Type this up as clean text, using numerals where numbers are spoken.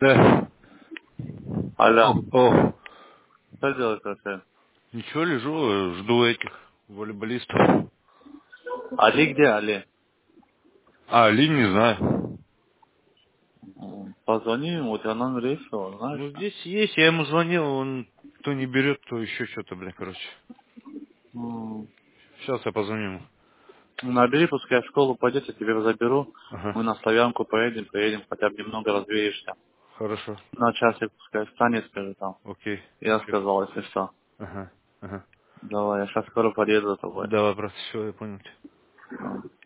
Да. Алло, О, что делаешь вообще? ничего, лежу, жду этих волейболистов. Али где, Али? А, Ли не знаю. Позвони ему, у тебя номер есть его, Ну, знаешь? здесь есть, я ему звонил, он то не берет, то еще что-то, бля, короче. М, Сейчас я позвоню ему. Набери, пускай в школу пойдет, я тебе его заберу. Ага, Мы на Славянку поедем, хотя бы немного развеешься. хорошо. На часик пускай встанет, скажи там. Окей, Я окей. сказал, если что. Ага, ага. Давай, я сейчас скоро подъеду за тобой. Давай, брат, все, я понял тебя.